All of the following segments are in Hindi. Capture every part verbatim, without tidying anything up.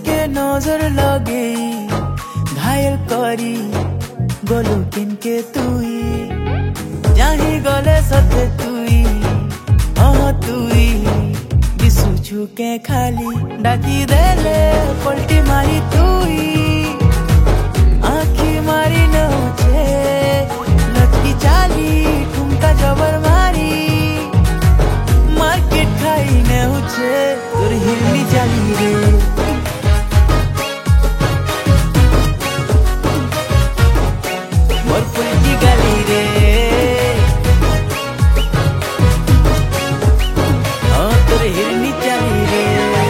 के नजर लगे घायल करी गलु किनके तुई जाही गले सते तुई अह तुई दिसु छुके खाली डाकी देले पलटी मारी तुई आखी मारी नौचे लटकी चाली ठुमका जबर मारी मार्केट खाई नौचे तोर हिरनी चाली रे मोर फुलकी गली रे हाँ तोर हिरनी चाली रे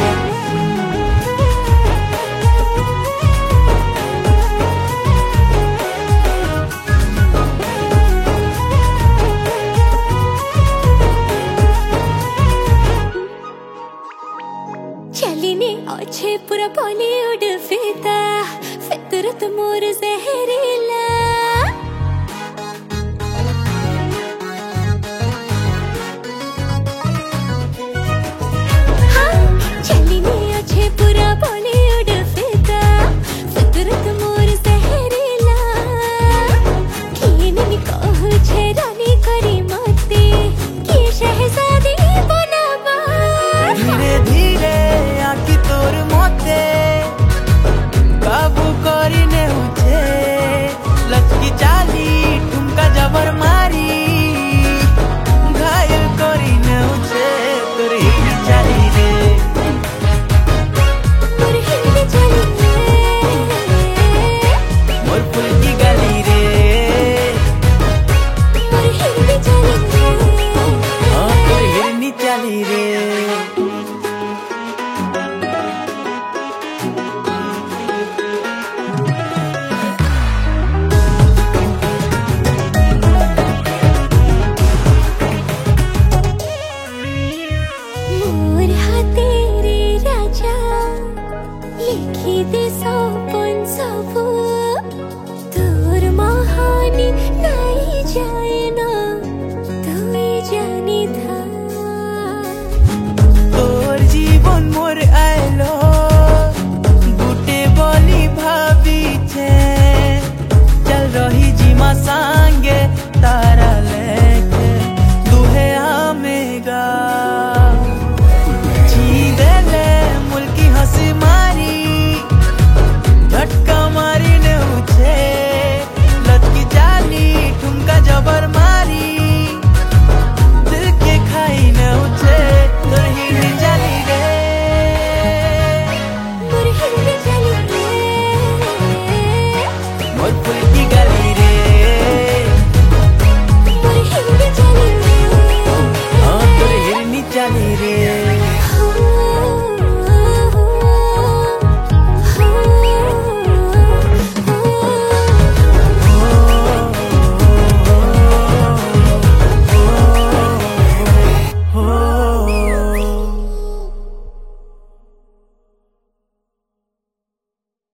चलिने अच्छे पूरा बॉलीवुड फिदा फितरत मोर जहरीला हाँ चलिने अच्छे पूरा बॉलीवुड फिदा फितरत मोर जहरीला किने कहो छे रानी करी मते कि शहजादी बनावा धीरे धीरे आखी तोर मते काबू करी ने उठे लटकी चाली ठुमका जबर मारी घायल करी ने उठे तोर हिरनी चाली रे मोर हिरनी चाली रे मोर फुलकी गली रे मोर हिरनी चाली रे हाँ तोर हिरनी चाली रे मोर हाथे रे राजा लिखी दे सौ